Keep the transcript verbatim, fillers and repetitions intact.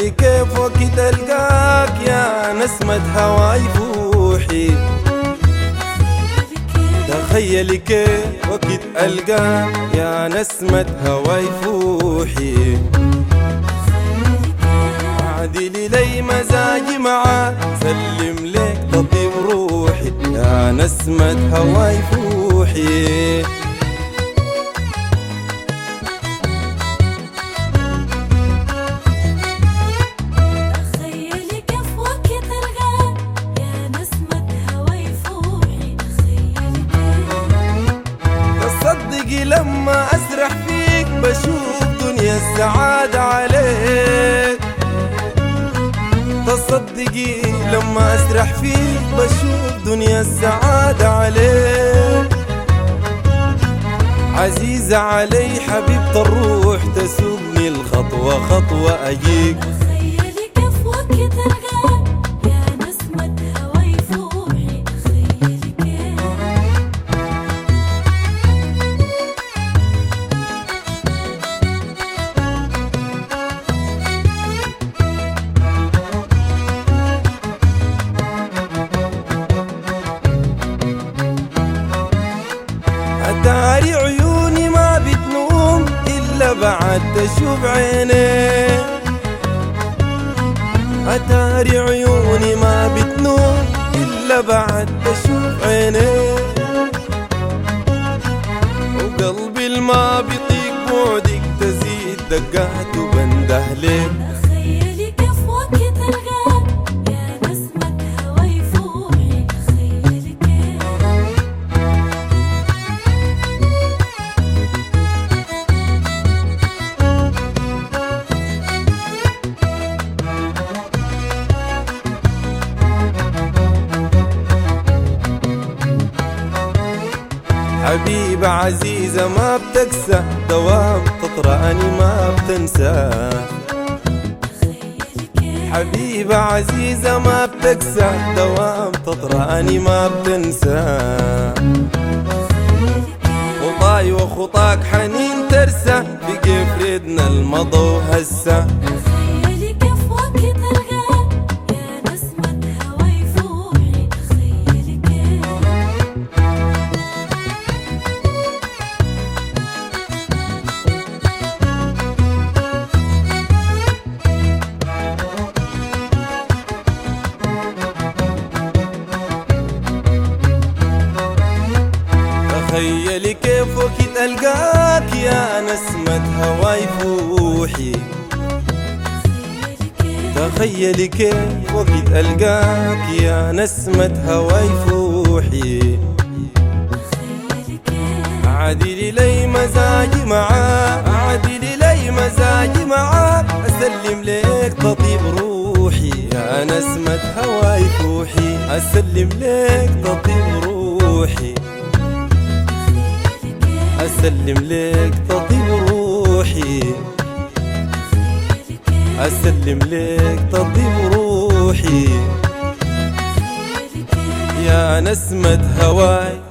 تخيلي كيف وقت ألقاك يا نسمة هواي فوحي. تخيلي كيف وقت ألقاك يا نسمة هواي فوحي. عدلي لي مزاجي معاك سلم لك تطيب روحي يا نسمة هواي فوحي. تخيلي كيف وقت ألقاك يا نسمة هواي فوحي. تخيلي كيف تصدقي لما أسرح فيك بشوف دنيا السعادة عليك. تصدقي لما أسرح فيك بشوف دنيا السعادة عليك. عزيزة علي حبيبة الروح تسوقني الخطوة خطوة أجيك. تخيلي كيف وقت ألقاك يا نسمة هواي فوحي. تخيلي كيف أتاري عيوني ما بتنوم إلا بعد تشوف عينيك. أتاري عيوني ما بتنوم إلا بعد تشوف عينيك. وقلبي الما بيطيق بعدك تزيد دقات وبنده ليك. تخيلي كيف وقت ألقاك يا نسمة هواي فوحي. تخيلي كيف حبيبة عزيزة ما بتكسى دوام تطرأني ما بتنسى. تخيلي كيف حبيبة عزيزة ما بتكسى دوام تطرأني ما بتنسى. خطاي وخطاك حنين ترسى بقي فريدنا المضى وهسه. تخيلي كيف وقت ألقاك يا نسمة هواي فوحي. تخيلي كيف تخيلي كيف وقت ألقاك يا نسمة هواي فوحي. تخيلي كيف وقت ألقاك يا نسمة هواي فوحي. عدلي لي مزاجي معاك عدلي لي مزاجي معاك أسلم لك تطيب روحي يا نسمة هواي فوحي. أسلم لك تطيب روحي أسلم لك تطيب روحي أسلم لك تطيب روحي يا نسمة هواي